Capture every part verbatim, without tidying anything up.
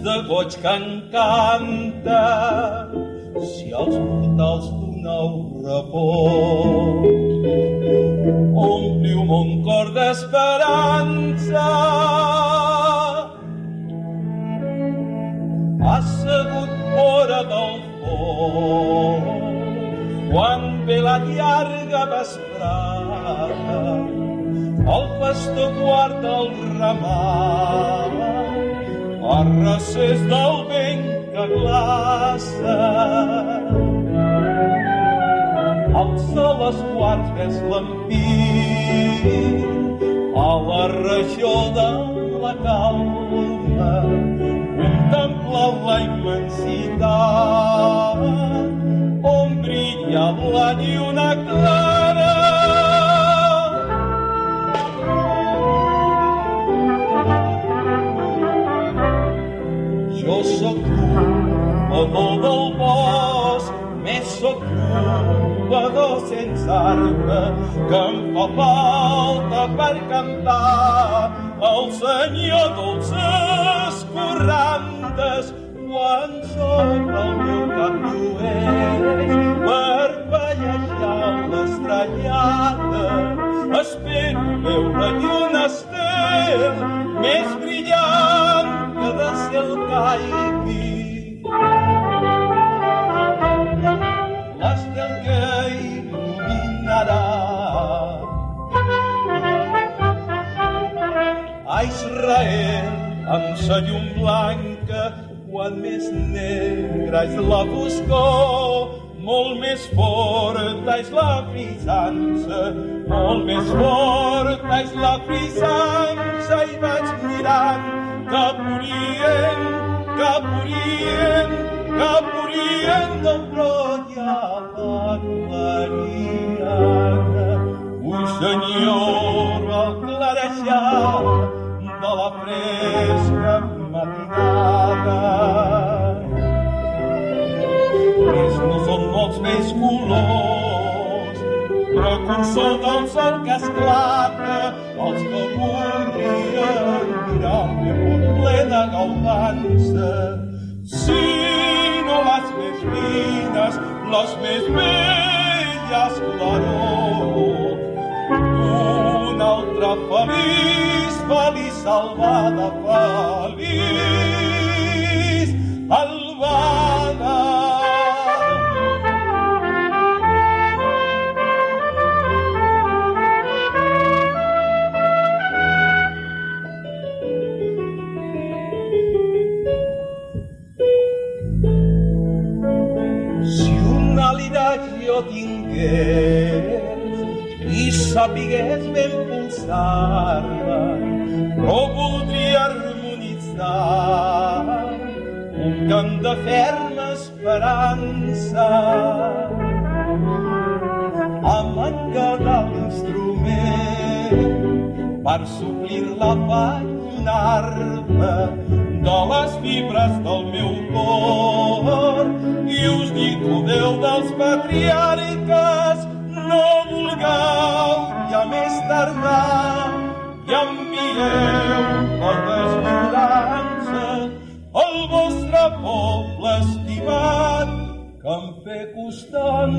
de goig que encanta, si els mortals doneu repòs. Ompliu mon cor d'esperança, assegut fora del foc, quan ve la llarga vesprada, el pastor guarda el ramat, a recés del vent que glaça. Alça les quarts ves l'ampit, a la regió de la calma, contempla la immensitat, on brilla la lluna clara. Jo sóc trobador del bosc, més sóc trobador sense arbre, que em fa falta per cantar al Senyor dolces corrandes, quan sobre el meu cap llueix, per pallejar l'estrellada, espero veure lluna estel, més brillant que de cel caigui. L'estel que il·luminarà a Israel amb sa llum blanca, quan més negra és la foscor, molt més forta és la frisança, molt més forta és la frisança, i vaig mirant cap orient, cap orient, cap orient del brolla la clariana. Ui, Senyor, al clarejar de la fresca matinada. Més no són molts més colors, precursor del sol que esclata, els que voldrien mirar-me ple de gaudança. Si no les més fines, les més belles claror, una altra feliç, feliç salvada, feliç albada. Si un alirat jo tingués i sapigués ben pulsar-me, però voldria harmonitzar un cant de ferma esperança. Amb engadar l'instrument per suplir-la vaig donar-me de les fibres del meu cor, i us dic, Déu dels patriarques, no vulgueu ja més tardar, i envieu la desesperança al vostre poble estimat, que em fe costant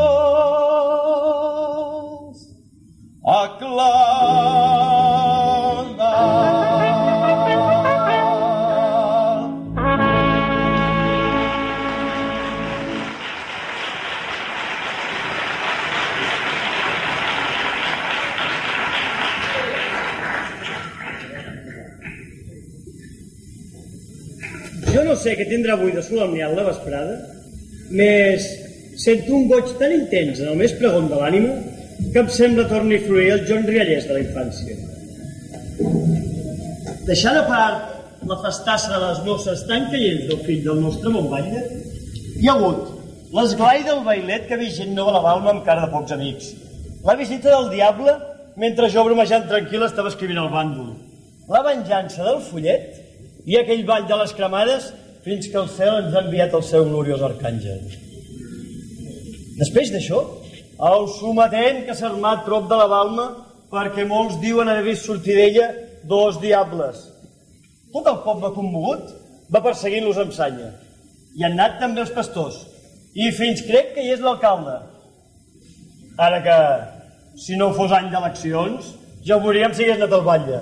vos aclamar. Jo no sé què tindrà avui de solemniat la vesprada, més sento un goig tan intens en el més pregon de l'ànima que em sembla torni a fluir el Joan Riallès de la infància. Deixant a part la festassa de les noces tan caients del fill del nostre Montbatlle, hi ha hagut l'esglai del bailet que havia gent nova a la Balma amb cara de pocs amics, la visita del diable mentre jo bromejant tranquil estava escrivint el bàndol, la venjança del follet i aquell ball de les cremades fins que el cel ens ha enviat el seu gloriós arcàngel. Després d'això, el sometent que s'ha armat prop de la Balma perquè molts diuen haver vist sortir d'ella dos diables. Tot el poble commogut va perseguint-los amb sanya. I han anat també els pastors. I fins crec que hi és l'alcalde. Ara que, si no fos any d'eleccions, ja ho veuríem si hagués anat al batlle.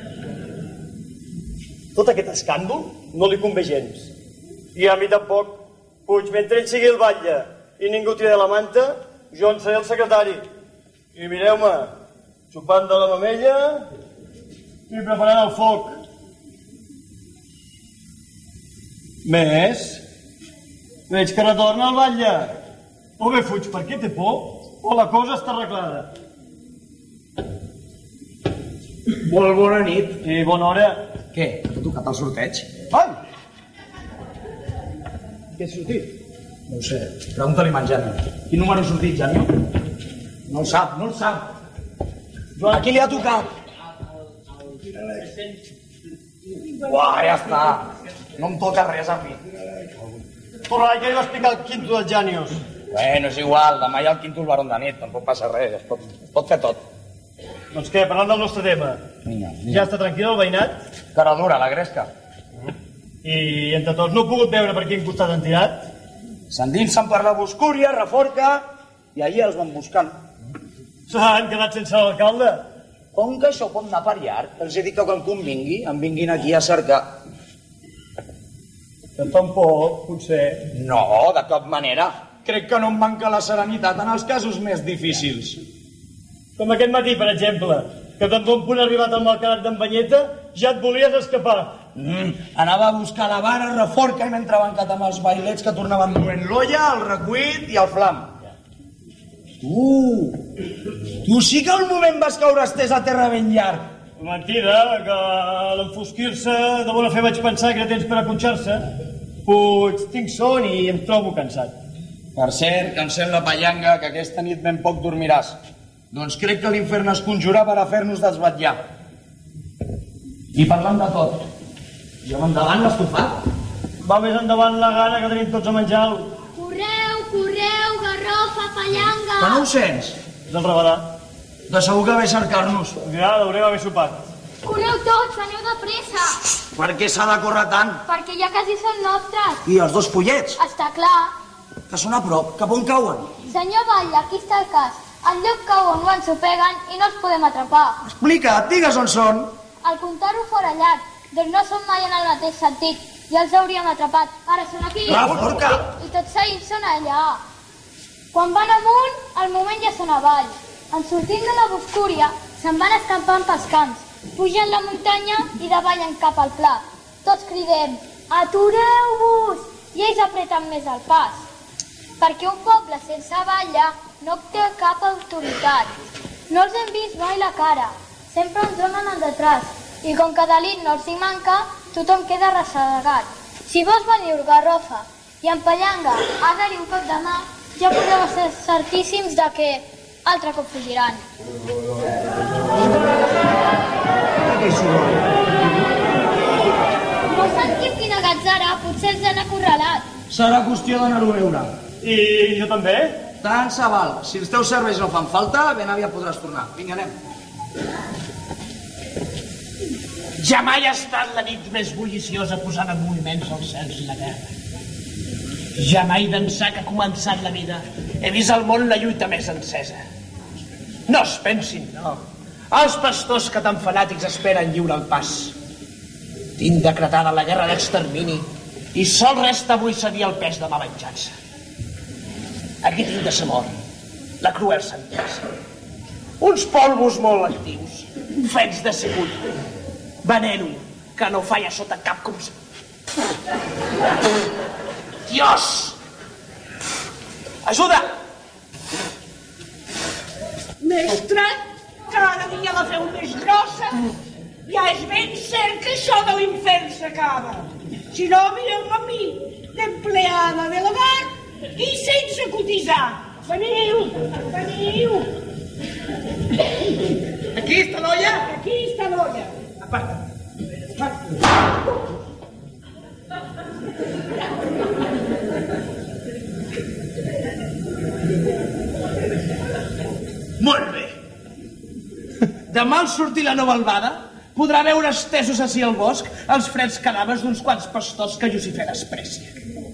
Tot aquest escàndol no li convé gens. I a mi tampoc. Puig, mentre ell sigui el batlle i ningú tira de la manta, jo en seré el secretari. I mireu-me, xupant de la mamella i preparant el foc. Més? Veig que retorna al batlle. O bé fuig perquè té por, o la cosa està arreglada. Molt bona nit. I bona hora. Què? T'ha tocat el sorteig? Ai! Què ha sortit? No ho sé. Pregunta-li a en Jani. Quin número ha sortit, Jani? No el sap, no el sap. Joan, a qui li ha tocat? Uah, ja està. No em toca res a mi. Torrai, que li va explicar el quinto dels Janios. Bueno, és igual. Demà hi ha el quinto el baron de nit. Tampoc passa res. Es pot, es pot fer tot. Doncs què, parlant del nostre tema. Vinga, vinga. Ja està tranquil el veïnat? Cara dura, la gresca. I entre tots no he pogut veure per quin costat han tirat? S'endinsen per la Boscúria, Reforca, i allí els van buscant. S'han quedat sense l'alcalde? Com que això pot anar per llarg? Els he dit que quan convingui, em vinguin aquí a cercar. Que tampoc, potser. No, de cap manera. Crec que no em manca la serenitat en els casos més difícils. Com aquest matí, per exemple, que tan bon punt ha arribat al malcarat d'en Banyeta, ja et volies escapar. Mm, anava a buscar la vara, Reforca, i m'he entrebancat amb els bailets que tornaven duent l'olla, el recuit i el flam. Tu, tu sí que al moment vas caure estès a terra ben llarg. Mentida, que a l'enfosquir-se de bona fe vaig pensar que era temps per acotxar-se. Puig, tinc son i em trobo cansat. Per cert, que em sembla, Pallanga, que aquesta nit ben poc dormiràs. Doncs crec que l'infern es conjurà per a fer-nos desvetllar. I parlant de tot, i amb endavant l'estofat? Va més endavant la gana que tenim tots a menjar-lo. Correu, correu, garrofa, pallanga. Que no ho sents? Del Rabadà. De segur que ve a cercar-nos. Ja l'haurem haver sopat. Correu tots, aneu de pressa. Per què s'ha de córrer tant? Perquè ja quasi són nostres. I els dos pollets? Està clar. Que són a prop. Cap on cauen? Senyor Batlle, aquí està el cas. El lloc cau on no ens ho peguen i no els podem atrapar. Explica't, digues on són. Al comptar-ho fora llarg, doncs no són mai en el mateix sentit. Ja els hauríem atrapat. Ara són aquí. Reforca! I tots seguint són allà. Quan van amunt, al moment ja són avall. En sortint de la Boscúria, se'n van escampant pels camps. Pugen la muntanya i davallen cap al pla. Tots cridem, atureu-vos! I ells apreten més el pas. Perquè un poble sense batlle no té cap autoritat. No els hem vist mai la cara. Sempre ens donen el detrás. I com que delit no els hi manca, tothom queda ressegat. Si vols venir Garrofa i en Pallanga ha de-hi un cop de mà, ja podeu ser certíssims de que altre cop fugiran. No sentim quina gatzara, potser els han acorralat. Serà qüestió d'anar-ho a veure. I jo també? Tant se val. Si els teus serveis no fan falta, ben aviat podràs tornar. Vinga, anem. Ja mai ha estat la nit més bulliciosa posant en moviments els cels i la terra. Ja mai d'ençà que ha començat la vida he vist al món la lluita més encesa. No es pensin, no. Els pastors que tan fanàtics esperen lliure el pas. Tinc decretada la guerra d'extermini i sol resta avui cedir el pes de ma venjança. Aquí tinc de sa mort, la cruel sentència. Uns polvos molt actius, fets de segut. Veneno, que no falla sota cap cons... Dios! Ajuda! Mestre, cada dia la feu més grossa. Ja és ben cert que això de l'infern s'acaba. Si no, mireu-me a mi, d'empleada de l'hogar i sense cotitzar. Veniu, veniu. Aquí està l'olla? Aquí està l'olla. Aparta. Molt bé. Demà al sortir la nova albada podrà veure estesos ací al bosc els freds cadàvers d'uns quants pastors que Llucifer desprecia.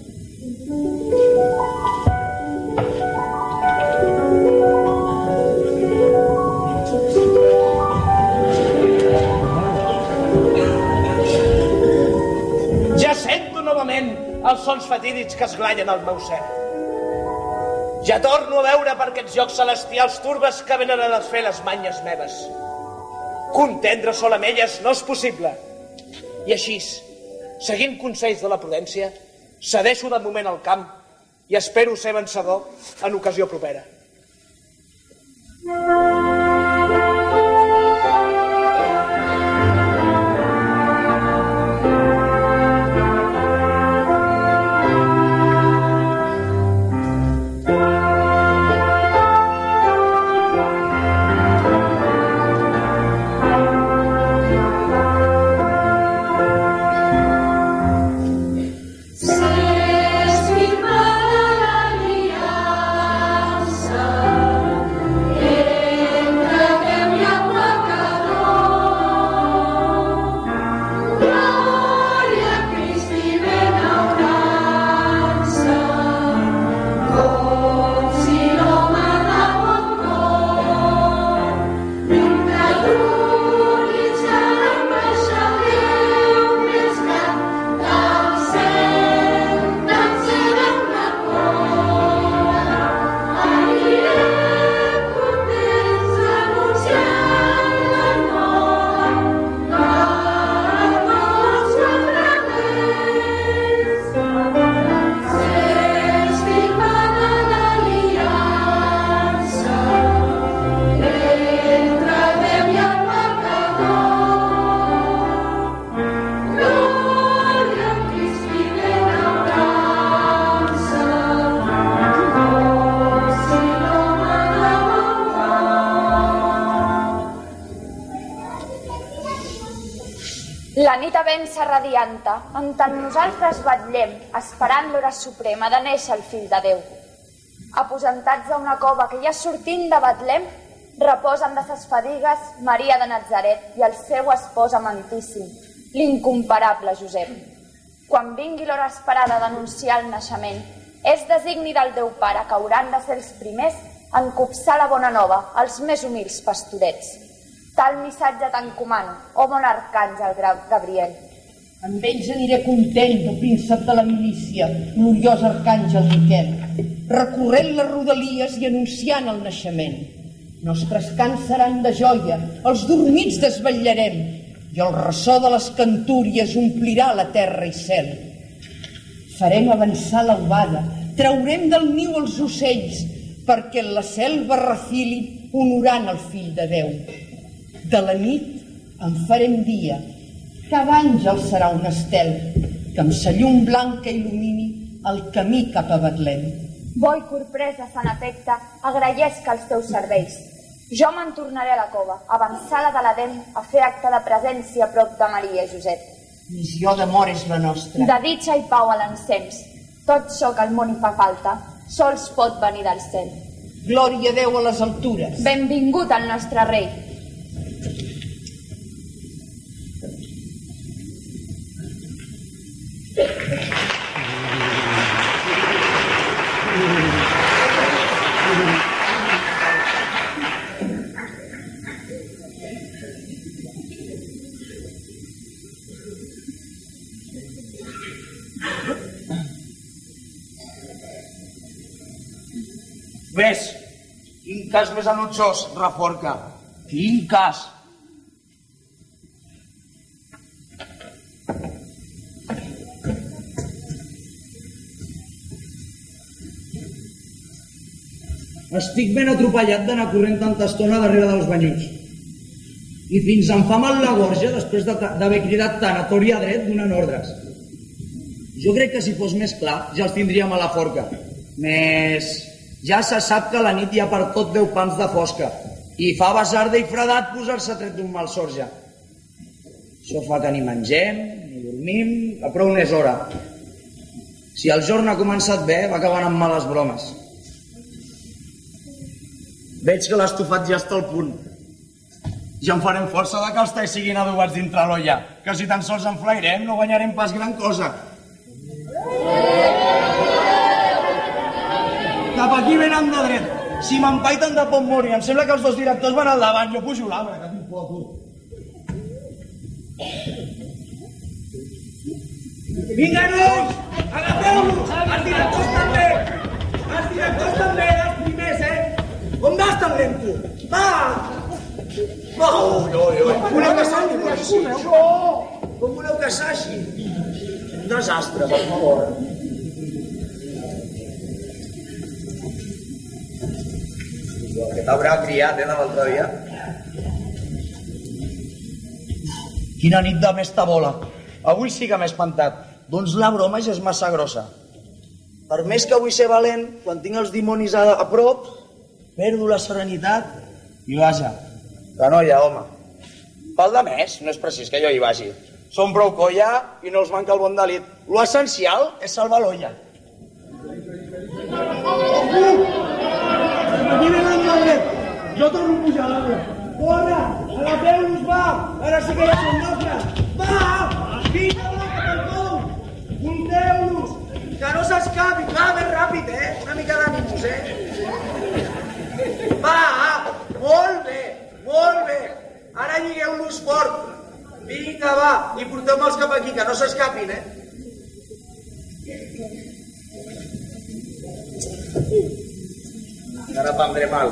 Ja sento novament els sons fatídics que esglaien al meu cel. Ja torno a veure per aquests llocs celestials turbes que venen a desfer les manyes meves. Contendre sol amb elles no és possible. I així, seguint consells de la prudència, cedeixo de moment al camp i espero ser vencedor en ocasió propera. La nit avença radianta, en tant nosaltres vetllem, esperant l'hora suprema de néixer el fill de Déu. Aposentats a una cova que ja sortint de Betlem, reposen de ses fadigues Maria de Natzaret i el seu espòs amantíssim, l'incomparable Josep. Quan vingui l'hora esperada d'anunciar el naixement, és designi del Déu Pare que hauran de ser els primers en copsar la bona nova als més humils pastorets. Tal missatge t'encomano, o mon arcàngel Gabriel. Amb ells aniré content, el príncep de la milícia, gloriós arcàngel Miquel, recorrent les rodalies i anunciant el naixement. Nostres cants seran de joia, els dormits desvetllarem, i el ressò de les cantúries omplirà la terra i cel. Farem avançar l'albada, traurem del niu els ocells, perquè en la selva refilin honorant el fill de Déu. De la nit en farem dia, cada àngel serà un estel, que amb sa llum blanca il·lumini el camí cap a Betlem. Bo i corpresa, sant efecte, agraïsca els teus serveis. Jo me'n tornaré a la cova, avançada de l'Edem, a fer acte de presència a prop de Maria i Josep. Missió d'amor és la nostra. De ditxa i pau a l'encems. Tot això que al món hi fa falta, sols pot venir del cel. Glòria a Déu a les altures. Benvingut al nostre rei. Ves, quin cas més enutjós, Reforca. Quin cas. Estic ben atropellat d'anar corrent tanta estona darrere dels banyuts. I fins em fa mal la gorja després d'haver cridat tant a tor i a dret donant ordres. Jo crec que si fos més clar ja els tindríem a la forca. Més... ja se sap que a la nit hi ha per tot deu pams de fosca i fa basarda i fredat posar-se tret d'un mal sorja. Això fa que ni mengem, ni dormim, que prou n'és hora. Si el jorn ha començat bé, va acabant amb males bromes. Veig que l'estofat ja està al punt. Ja en farem força de que els talls siguin adobats dintre l'olla, que si tan sols enflairem no guanyarem pas gran cosa. Cap aquí venen de dret. Si m'empaiten de pot morir, em sembla que els dos directors van al davant, jo pujo l'arbre, que tinc por, tu. Vinga, nois! Agafeu-los! Els directors també! Els directors també, els primers, eh? On vas tan lento? Va! Va! Ui, ui, ui! Com voleu que s'hagi, policia? Com voleu que s'hagi? Un desastre, per favor. Que t'haurà criat, eh, de l'altre dia. Quina nit de més tabola. Avui sí que m'he espantat. Doncs la broma ja és massa grossa. Per més que vull ser valent, quan tinc els dimonis a, a prop, perdo la serenitat i vaja. Que no hi ha, home. Pel de més, no és precís que jo hi vagi. Som prou colla i no els manca el bon delit. Lo essencial és salvar l'olla. Aquí venen de dret. Jo torno a pujar a l'arbre. Corre! Agafeu-los, va! Ara sí que ja som nostres! Va! Vinga, va, que te'l cou! Munteu-los! Que no s'escapi! Va, més ràpid, eh? Una mica d'ànimus, eh? Va! Molt bé! Molt bé! Ara lligueu-los fort! Vinga, va! I porteu-me'ls cap aquí, que no s'escapin, eh? Ara prendré mal.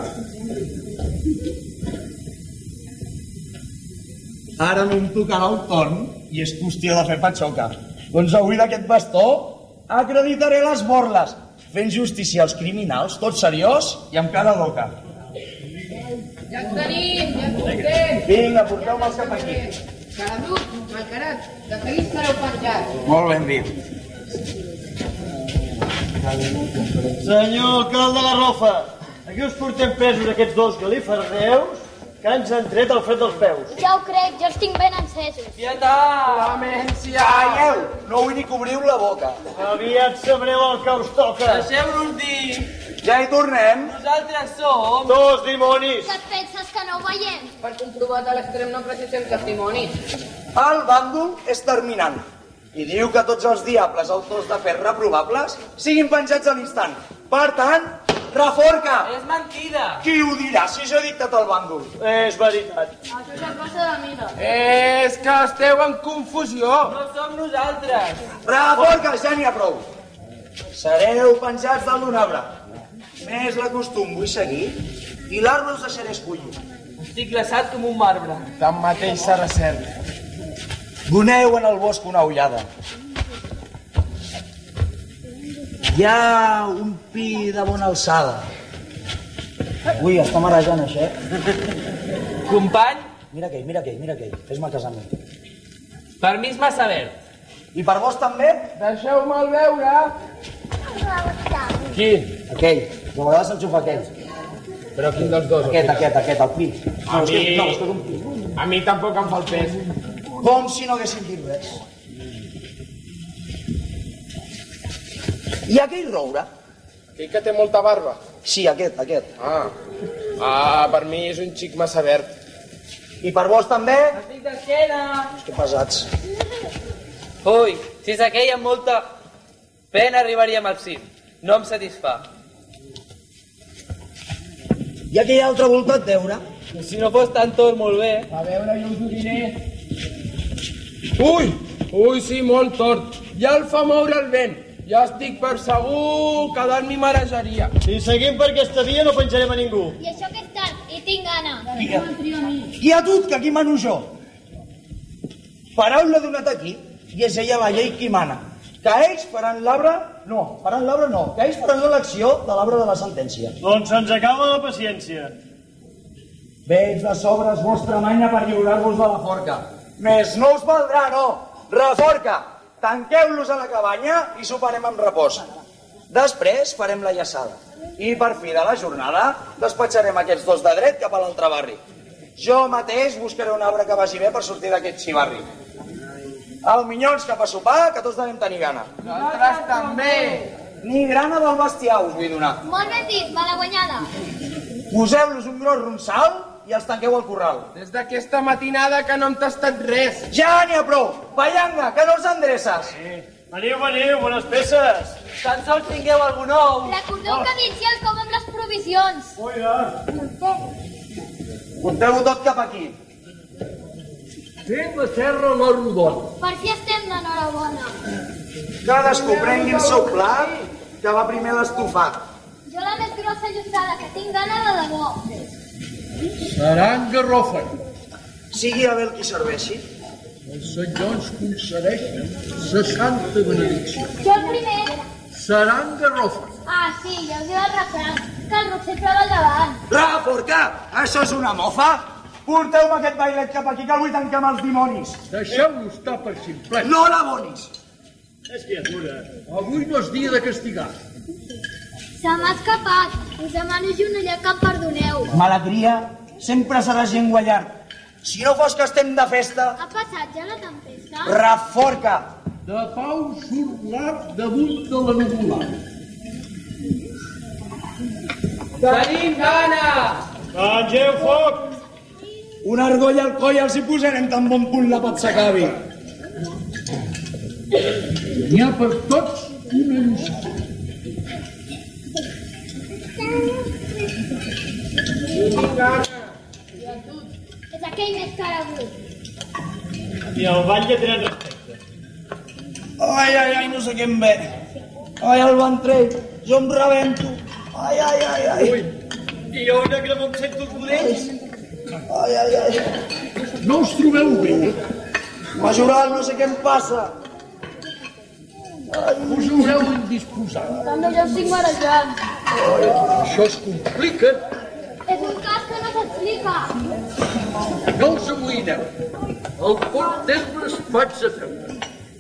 Ara no em tocarà el torn i és qüestió de fer patxoca. Doncs avui d'aquest bastó acreditaré les borles, fent justícia als criminals, tot seriós i amb cara d'oca. Ja en tenim, ja en portem. Vinga, porteu-me'ls cap aquí. Caradut, malcarat, de seguir estareu penjats. Molt ben dit. Senyor alcalde de la Rofa, aquí us portem presos aquests dos galifardeus que ens han tret el fred dels peus. Ja ho crec, jo els tinc ben encesos. Pietat! Clemència! Calleu! No vull ni que obriu la boca. Aviat sabreu el que us toca. Deixeu-nos dir... Ja hi tornem. Nosaltres som... Dos dimonis. Que et penses que no ho veiem? Per comprovat a l'extrem no precisem testimonis. El bàndol és terminant i diu que tots els diables autors de fets reprovables siguin penjats a l'instant. Per tant, reforca! És mentida! Qui ho dirà si jo he dictat el bàndol? És veritat. Això és cosa de mida. És que esteu en confusió. No som nosaltres. Reforca, ja n'hi ha prou. Sereu penjats dalt d'un arbre. Més la costum vull seguir i l'arbre us deixaré escollir. Estic glaçat com un marbre. Tanmateix serà cert. Doneu en el bosc una ullada. Hi ha un pi de bona alçada. Ui, està marejant això, eh? Company? Mira aquell, mira aquell, mira aquell. Fes-me casar amb ell. Per mi és massa verd. I per vos també? Deixeu-me'l veure. Qui? Aquell. De vegades s'enxufa aquell. Però quin dels dos? Aquest, aquest, aquest, el pi. A No, és que, mi- no, és que és un pi. A mi tampoc em fa el pes. Com si no haguéssim dit res. I aquell roure? Aquell que té molta barba. Sí, aquest, aquest. Ah. Ah, per mi és un xic massa verd. I per vos també? Estic d'esquena. Que pesats. Ui, si és aquell amb molta pena arribaríem al cim. No em satisfà. I aquell altre voltat d'eure? Si no fos tant tot, molt bé. A veure, jo us ho diré. Ui, ui, sí, molt tort. Ja el fa moure el vent. Ja estic per segur que dalt m'hi marejaria. Si seguim per aquesta via no penjarem a ningú. I això que és tard, i tinc gana. I a tu, que aquí mano jo. Paraula donat aquí, i és ella la llei qui mana. Que ells faran l'arbre... No, faran l'arbre no. Que ells faran l'elecció de l'arbre de la sentència. Doncs se'ns acaba la paciència. Veig de sobres vostra manya per lliurar-vos de la forca. Més no us valdrà, no. Reforca! Tanqueu-los a la cabanya i soparem amb repòs. Després farem la llaçada. I per fi de la jornada despatxarem aquests dos de dret cap a l'altre barri. Jo mateix buscaré un arbre que vagi bé per sortir d'aquest xivarri. El minyons cap a sopar, que tots devem tenir gana. Nosaltres també. Ni grana del bestiar us vull donar. Molt ben dit, malaguanyada. Poseu-los un gros ronsal i els tanqueu al corral. Des d'aquesta matinada que no hem tastat res. Ja n'hi ha prou! Pallanga, que no els endreces! Sí. Veniu, veniu, bones peces! Tan sols tingueu algú nou. Recordeu que dins hi ha el com amb les provisions. Oiga! Porteu-ho tot cap aquí. Fem la serra a la rodona. Per fi estem d'enhorabona. Cadascú prengui el seu plat, que va primer l'estofat. Jo la més grossa llossada, que tinc gana de debò. Seran garrofen. Sigui a bé el qui serveixi. Els senyors concedeixen la santa benedicció. Jo el primer. Seran garrofen. Ah, sí, ja us diu el refrany, que el Roser plava al davant. Raforca! Això és una mofa? Porteu-me aquest bailet cap aquí, que el vull tancar amb els dimonis. Deixeu-lo estar per simplet. No l'abonis! És criatura. Avui no és dia de castigar. Se m'ha escapat. Us demano genollar que em perdoneu. Malegria sempre serà gent guanyar. Si no fos que estem de festa... Ha passat ja la tempesta? Raforca! De pau surt l'arc damunt de la nuvolada. Tenim gana! Engeu foc! Una argolla al coll els hi posarem tan bon punt la pat s'acabi. N'hi ha per tots una llossada. És aquell més caragut. I el batlle tenen respecte. Ai, ai, ai, no sé què em ve. Ai, el ventrell, jo em rebento. Ai, ai, ai, ai. Ui, i jo una que no em sento els budells. Ai, ai, ai. No us trobeu bé? Majoral, no sé què em passa. Ai, Us haureu indisposat. També jo estic marejant. Això es complica. És un cas que no s'explica. No us amoïneu. El pont d'herbes faig a treure.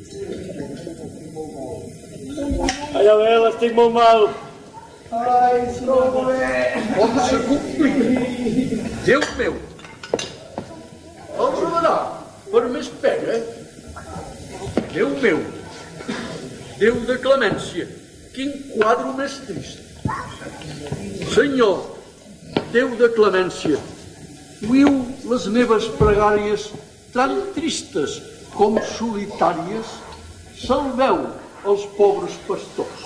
Ai, a veure, estic molt mal. ai, si no ho ve. Com se complica? Déu meu. Els amarà per més pena. Déu meu. Déu de clemència. Quin quadre més trist. Senyor, Déu de clemència, oïu les meves pregàries tan tristes com solitàries, salveu els pobres pastors.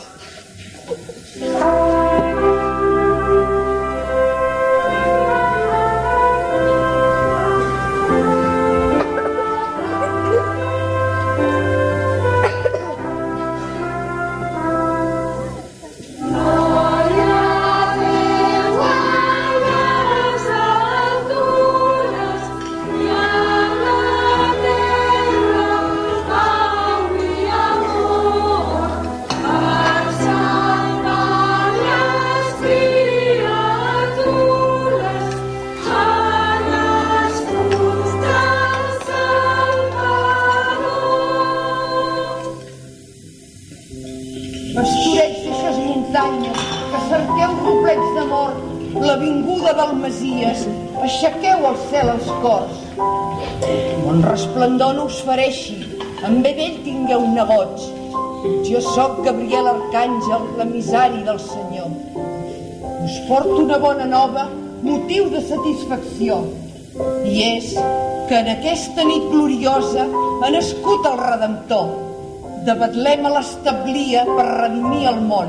Pastorets d'eixes muntanyes, que cerqueu roblets de mort, l'avinguda del Masies, aixequeu al cel els cors. Bon resplendor no us fereixi, amb bé d'ell tingueu negots. Jo sóc Gabriel Arcàngel, l'emissari del Senyor. Us porto una bona nova, motiu de satisfacció, i és que en aquesta nit gloriosa ha nascut el Redemptor. De Betlem a l'establia per redimir el món.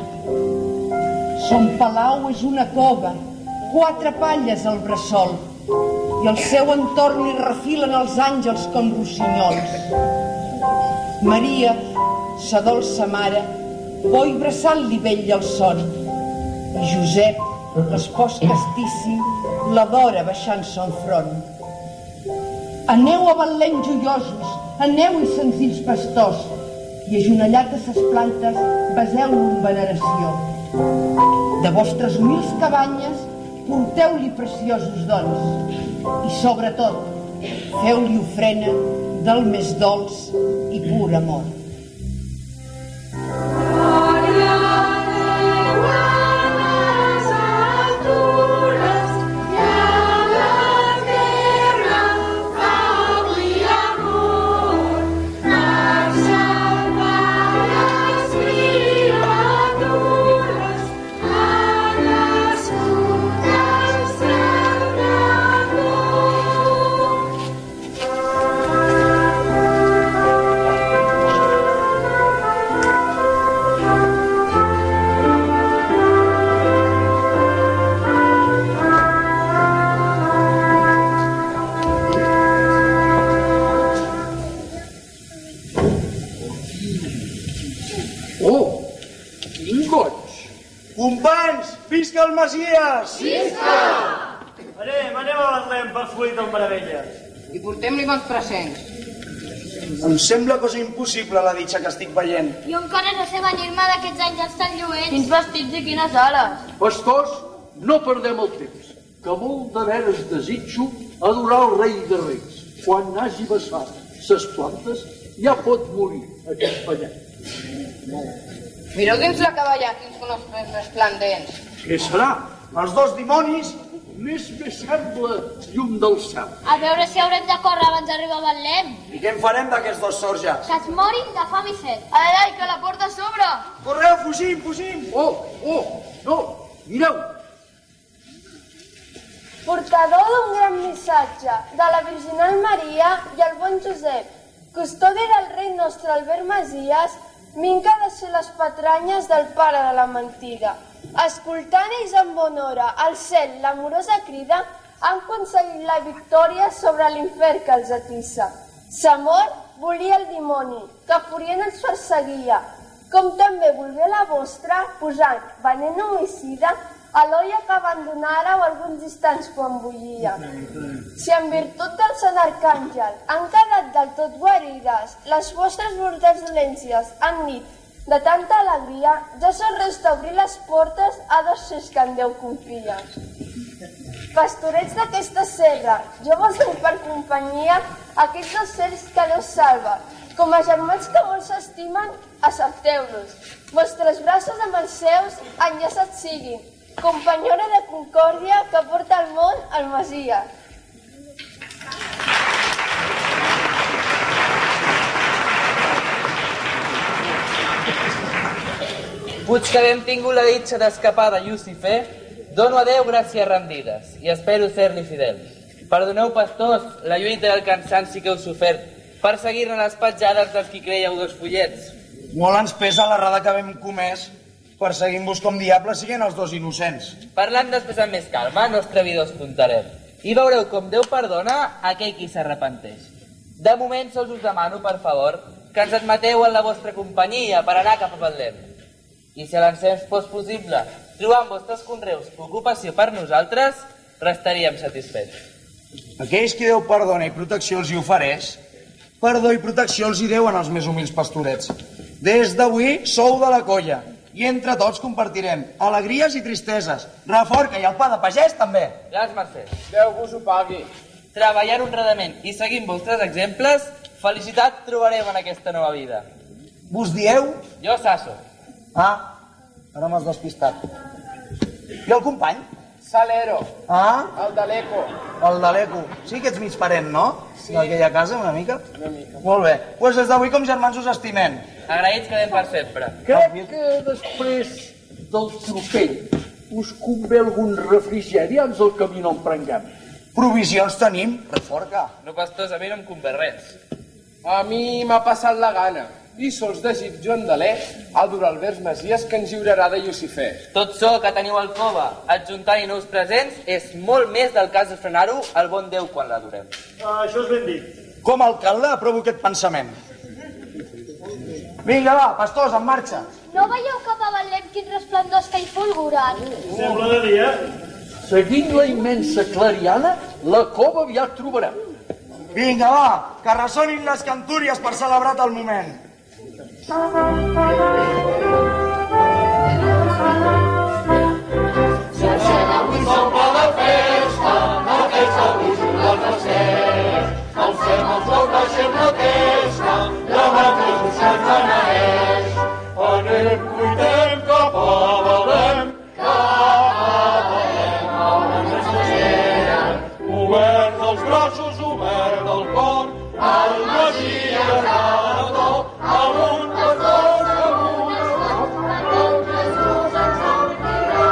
Son palau és una cova, quatre palles al bressol, i al seu entorn hi refilen els àngels com rossinyols. Maria, sa dolça mare, boi bressant-li vetlla el son, i Josep, l'espòs castíssim, l'adora baixant son front. Aneu a Betlem joiosos, aneu i senzills pastors, i ajonellat a ses plantes beseu-lo en veneració. De vostres humils cabanyes porteu-li preciosos dons i, sobretot, feu-li ofrena del més dolç i pur amor. Thank you. Companys, visca el Masies! Visca! Anem, anem a Betlem per fruit del Meravelles. I portem-li bons presents. Em sembla cosa impossible la ditxa que estic veient. I on cores la seva anirma d'aquests àngels tan lluents? Quins vestits i quines ales. Pastors, no perdem el temps, que molt de veres desitjo adorar el rei de reis. Quan hagi vessat ses plantes, ja pot morir aquest pallet. Mireu dins la cavalla, quins coneixements resplendents. Què serà? Els dos dimonis? Més me sembla llum del cel. A veure si haurem de córrer abans d'arribar a Betlem. I què en farem d'aquests dos sorges? Que es morin de fam i set. Ai, ai, que la porta s'obre. Correu, fugim, fugim! Oh, oh, no, mireu! Portador d'un gran missatge de la Virginal Maria i el bon Josep, custodi del rei nostre Albert Masies, vinc a deixar les patranyes del pare de la mentida. Escoltant ells amb bona hora al cel l'amorosa crida, han aconseguit la victòria sobre l'infern que els atissa. Sa mort volia el dimoni, que furient els perseguia, com també volgué la vostra, posant venent homicida a l'olla que abandonàreu alguns instants quan bullia. Si en virtut del Sant Arcàngel han quedat del tot guarides, les vostres brutals dolències han nit de tanta alegria, ja són res d'obrir les portes a dos sers que en Déu confien. Pastorets d'aquesta serra, jo vos dono per companyia aquests dos sers que Déu salva. Com a germans que molt s'estimen, accepteu-los. Vostres braços amb els seus enllaçats siguin, companyora de concòrdia que porta al món el Masies. Puig que havem tingut la ditxa d'escapar de Llucifer, dono a Déu gràcies rendides i espero ser-li fidel. Perdoneu, pastors, la lluita i el cansanci que heu sofert per seguir-ne les petjades dels qui creieu dos follets. Molt ens pesa l'errada que vam comès perseguint-vos com diables siguin els dos innocents. Parlant després amb més calma, nostre vida us contarem. I veureu com Déu perdona aquell qui s'arrepenteix. De moment sols us demano, per favor, que ens admeteu en la vostra companyia per anar cap a Betlem. I si a l'encens fos possible trobar en vostres conreus ocupació per nosaltres, restaríem satisfets. Aquells qui Déu perdona i protecció els hi ofereix, perdó i protecció els hi deuen als més humils pastorets. Des d'avui sou de la colla i entre tots compartirem alegries i tristeses, reforca i el pa de pagès també. Gràcies, Mercè. Déu vos ho pagui. Treballant honradament i seguint vostres exemples, felicitat trobarem en aquesta nova vida. Vos dieu? Jo, Sasso. Ah, ara m'has despistat. I el company? Salero. Ah? El de l'Eco. El de l'Eco. Sí que ets mig parent, no? Sí. D'aquella casa, una mica? Una mica. Molt bé. Doncs pues des d'avui com germans us estimem. Agraïts quedem per sempre. Crec que després del tropell us convé algun refrigeri abans del camí no en prenguem. Provisions tenim, reforca. No, pastors, a mi no em convé res. A mi m'ha passat la gana. I sols desitjo en Dalé el d'Albert Masies que ens lliurarà de Llucifer. Tot so que teniu al cova, adjuntant-hi nous presents, és molt més del cas de frenar-ho al bon Déu quan l'adorem. Uh, això és ben dit. Com a alcalde aprovo aquest pensament. Vinga, va, pastors, en marxa. No veieu cap a Betlem quins resplendors que hi fulguren? Sembla de dia. Seguint la immensa clariana, la cova aviat trobarem. Vinga, va, que ressonin les cantúries per celebrar el moment. S'encén avui s'omple de festa, aquells avui juguen els cels. Alcem els ous, baixem la testa, davant Jesús se'n beneeix. Anem, cuidem cap a Betlem, cap a Betlem, on ens esperen. Obert els braços, obert el cor, el Masies de tot, amunt de tot, amunt de tot, amunt Jesús ens omplirà.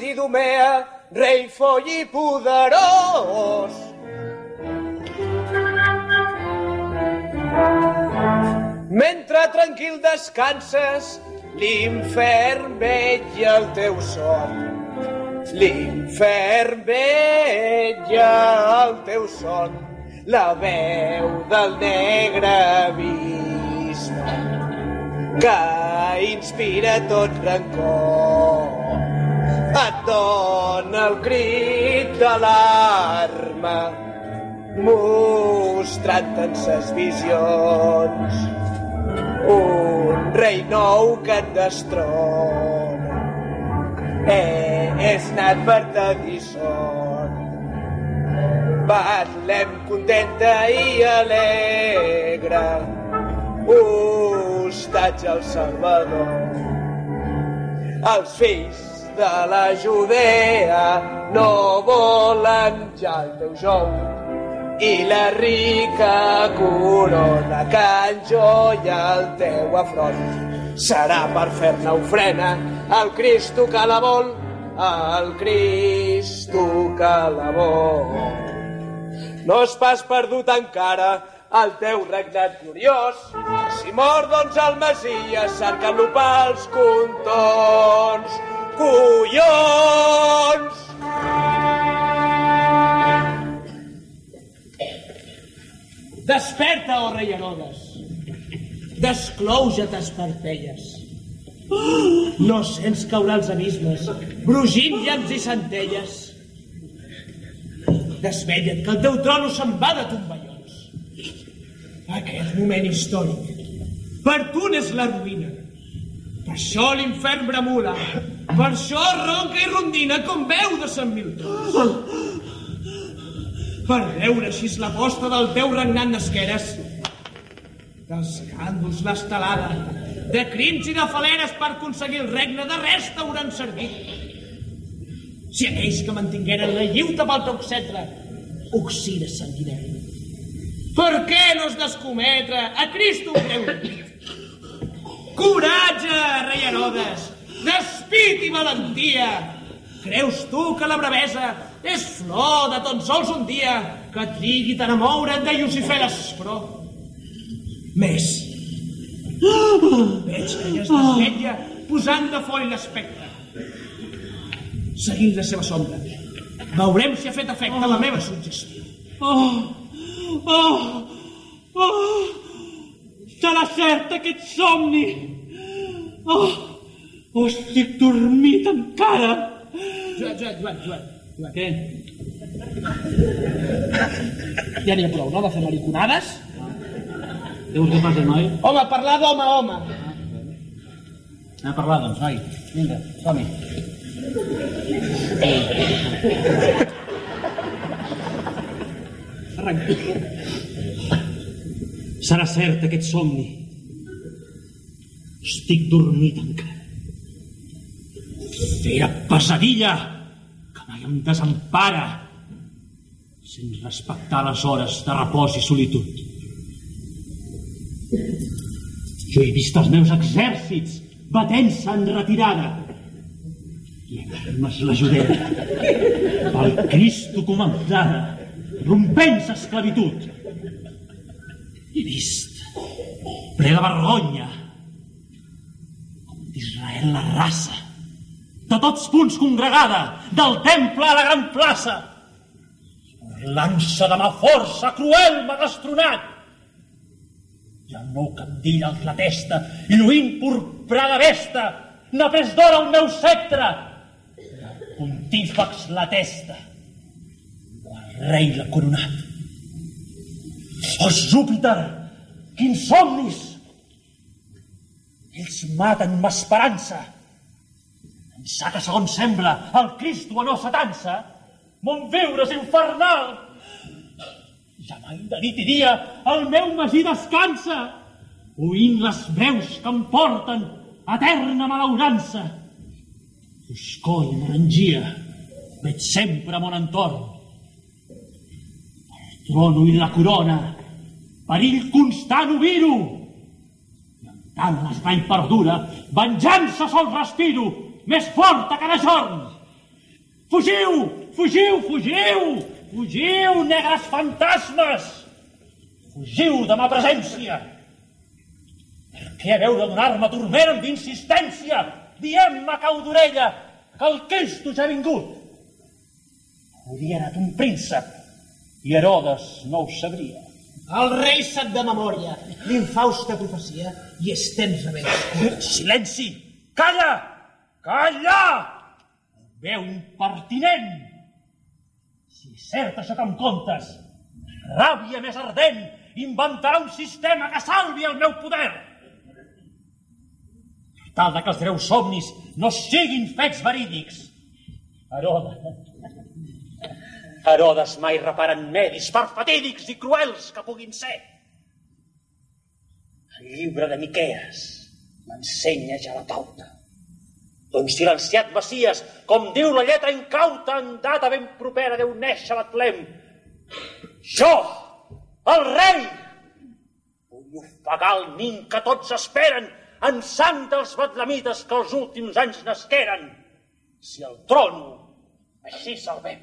Idumea, rei foll i poderós. Mentre tranquil descanses, l'infern vetlla el teu son. L'infern vetlla el teu son, la veu del negre abisme que inspira tot rancor. Et dona el crit d'alarma, mostrant-te'n ses visions. Un rei nou que et destrona, eh, és nat per tenir sort. Betlem contenta i alegre, hostatge al Salvador. Els fills de la Judea no volen ja el teu jou i la rica corona que enjoia el teu afront. Serà per fer-ne ofrena al Cristo que la vol, al Cristo que la vol. No és pas perdut encara el teu regnat gloriós. Si mor, doncs, el Messies, cercant-lo pels contons. Collons! Desperta, oh rei Herodes. Desclouja-te, esparpelles. No sents caurà els abismes, brugint llamps i centelles. Desvetlla't, que el teu trono se'n va de tomballons. Aquest moment històric per tu n'és la ruïna. Per això l'infern bramula, per això ronca i rondina com veu de Sant Milton. Per veure si és la posta del teu regnat n'esqueres, d'escàndols l'estelada, de crims i de faleres per aconseguir el regne, de res t'hauran servit. Si aquells que mantingueren la lliuta pel teu cetre, oxides sanguinari. Per què no es descometre a Cristo un greu? Coratge, rei Herodes, despit i valentia. Creus tu que la bravesa és flor de tot sols un dia que trigui tant a moure't de Llucifer l'espró? Més, veig que ja es desvetlla posant de foll l'espectre. Seguint la seva sombra, veurem si ha fet efecte la meva suggestió. Oh, oh, oh, serà cert aquest somni. Oh, oh, estic dormit encara. Joan, Joan, Joan, Joan. Joan. Què? Ja n'hi ha prou, no, de fer mariconades? Dius què passa, noi? Home, parlar d'home a home. Anem a parlar, doncs, noi. Vinga, som-hi. Arrenca. Serà cert aquest somni. Estic dormit encara. Fera pesadilla que mai em desempara sense respectar les hores de repòs i solitud. Jo he vist els meus exèrcits batent-se en retirada i en armes la Judea pel Cristo comandada, rompent-se esclavitud. He vist, ple de vergonya, com d'Israel la raça, de tots punts congregada, del temple a la gran plaça, burlant-se de ma força cruel m'ha destronat. I el meu candill al la testa, i lluint purprada vesta, n'ha pres d'or el meu sceptre, i el pontífex la testa, el rei l'ha coronat. Oh, Júpiter, quins somnis! Ells maten ma esperança. Ençà que, segons sembla, el Cristo a no s'atansa, mon viure és infernal. Ja mai de nit i dia el meu magí descansa, oint les veus que em porten eterna malaurança. Foscor i melangia veig sempre a mon entorn. El trono i la corona, perill constant ho miro, i amb tant l'estrany perdura, venjança sol respiro, més forta cada jorn. Fugiu! Fugiu! Fugiu! Fugiu, negres fantasmes! Fugiu de ma presència! Per què haveu de donar-me dorment amb insistència? Diem-me a cau d'orella que el Cristo ja ha vingut. Hauria anat un príncep i Herodes no ho sabria. El rei sap de memòria l'infausta profecia i és temps de veure. Silenci! Calla! Calla! Veu impertinent! Si és cert això que em contes, ràbia més ardent inventarà un sistema que salvi el meu poder. Per tal de que els greus somnis no siguin fets verídics. Herodes... Herodes mai repara en medis per fatídics i cruels que puguin ser. El llibre de Miquees m'ensenya ja la pauta. D'un silenciat Messies, com diu la lletra incauta, en data ben propera deu néixer a Betlem. Jo, el rei, vull ofegar el nin que tots esperen en sang dels betlemites que els últims anys nasqueren, si el trono així salvem.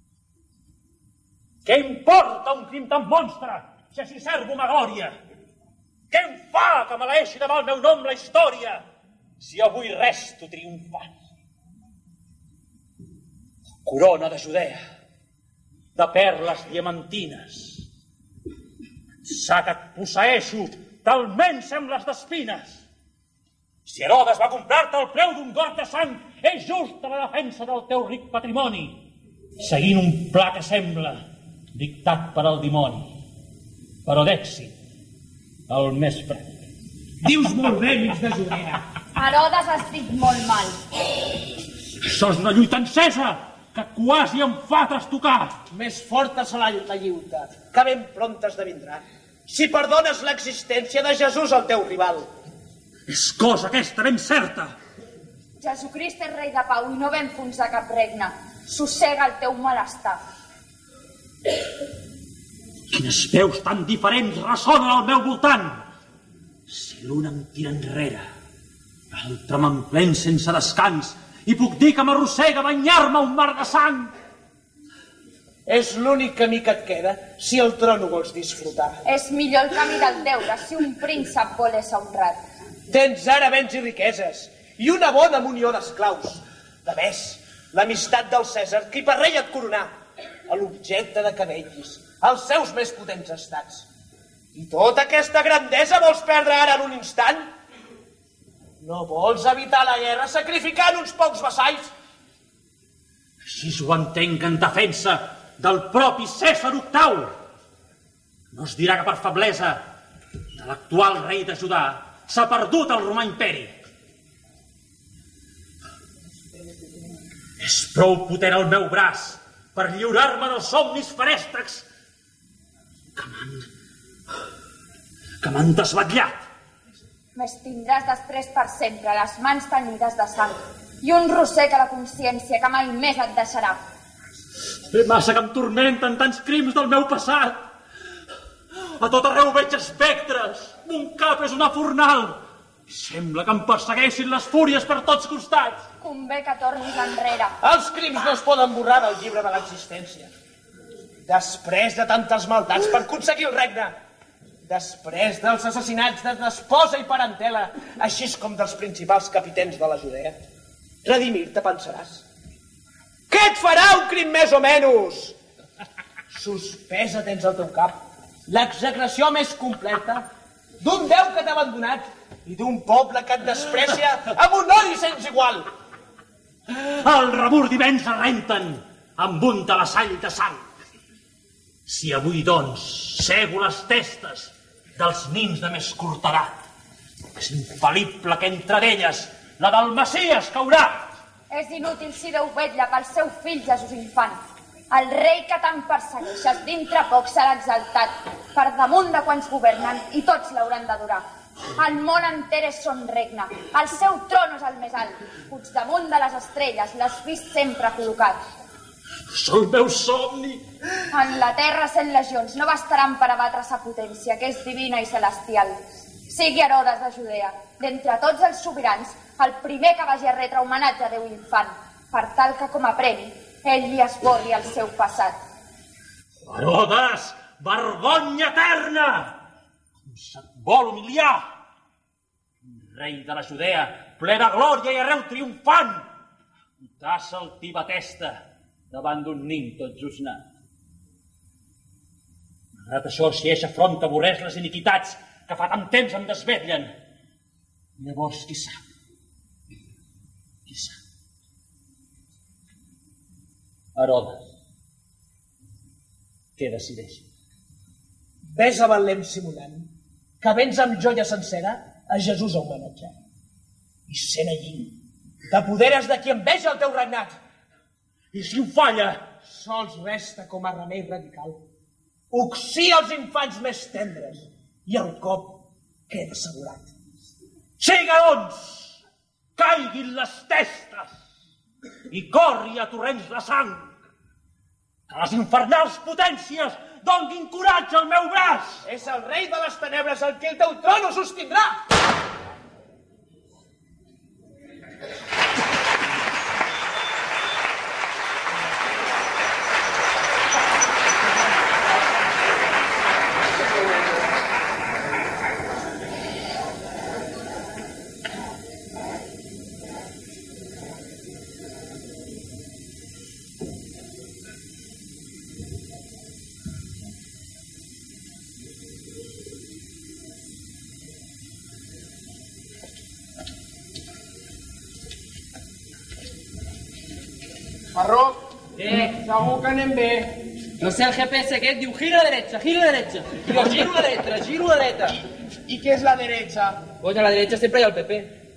Què importa un crim tan monstre, si així servo ma glòria? Què em fa que maleeixi demà el meu nom la història, si avui resto triomfant? Corona de Judea, de perles diamantines, sa que et posseeixo, talment sembles d'espines. Si Herodes va comprar-te al preu d'un got de sang, és justa la defensa del teu ric patrimoni, seguint un pla que sembla dictat per al dimoni, però d'èxit, el més pren. Dius molt bé, amics de Judea. Herodes has dit molt mal. Això és una lluita encesa, que quasi em fa trastocar. Més forta serà la lluita, que ben pront esdevindrà. Si perdones l'existència de Jesús al teu rival. És cosa aquesta ben certa. Jesucrist és rei de pau i no va enfonsar cap regne. Sossega el teu malestar. Quines veus tan diferents ressonen al meu voltant. Si l'un em tira enrere, l'altre m'emplén sense descans i puc dir que m'arrossega a banyar-me un mar de sang. És l'únic camí que et queda si el tron ho vols disfrutar. És millor el camí del deure si un príncep vol ésser honrat. Tens ara béns i riqueses i una bona munió d'esclaus. De més, l'amistat del Cèsar, qui per rei et coronà, a l'objecte de cabells, els seus més potents estats. I tota aquesta grandesa vols perdre ara en un instant? No vols evitar la guerra sacrificant uns pocs vassalls? Així ho entenc en defensa del propi Cèsar Octau. No es dirà que per feblesa de l'actual rei de Judà s'ha perdut el romà imperi. És prou potent el meu braç per lliurar-me dels somnis ferèstecs que m'han... que m'han desvetllat. Més tindràs després per sempre les mans tenides de sang i un rossec a la consciència que mai més et deixarà. Bé massa que em tormenten tants crims del meu passat. A tot arreu veig espectres, mon cap és una fornal. Sembla que em persegueixin les fúries per tots costats. Convé que tornis enrere. Els crims no es poden borrar del llibre de l'existència. Després de tantes maldats per aconseguir el regne, després dels assassinats de l'esposa i parentela, així com dels principals capitans de la Judea, redimir-te pensaràs. Què et farà un crim més o menys? Sospesa tens al teu cap l'execració més completa d'un Déu que t'ha abandonat i d'un poble que et desprecia amb un odi sense igual. El remordiments arrenten amb un talassall de sang. Si avui, doncs, cego les testes dels nins de més curta edat, és infal·lible que entre d'elles la del Messies caurà. És inútil si Déu vetlla pel seu fill Jesús infant. El rei que tant persegueixes dintre poc serà exaltat per damunt de quants governen i tots l'hauran d'adorar. El món enter és son regne, el seu tron és el més alt, puigdamunt de les estrelles l'has vist sempre col·locat. És el meu somni. En la terra cent legions no bastaran per abatre sa potència, que és divina i celestial. Sigui Herodes de Judea, d'entre tots els sobirans, el primer que vagi a retre homenatge a Déu infant, per tal que com a premi ell li esborri el seu passat. Herodes, vergonya eterna! Com se't vol humiliar? Rei de la Judea, ple de glòria i arreu triomfant, t'has altiva testa davant d'un nin tot just nat. Malgrat això, si eixa front avorreix les iniquitats que fa tant temps em desvetllen, llavors qui sap? Qui sap? Herodes, què decideixes? Ves a Betlem, Simonant, que vens amb joia sencera a Jesús a homenatjar. I sent allí, t'apoderes de qui enveja el teu regnat. I si ho falla, sols resta com a remei radical. Oxia els infants més tendres i el cop queda assegurat. Siga, doncs, caiguin les testes i corri a torrents de sang. Que les infernals potències donguin coratge al meu braç. És el rei de les tenebres el que el teu tron ho sostindrà. Marroc, Eh, segur que anem bé. no sé, el G P S aquest diu gira a la derecha, gira a la derecha. Digo, giro a la derecha, giro a la derecha. I què és la derecha? Pues a la derecha siempre hay el P P.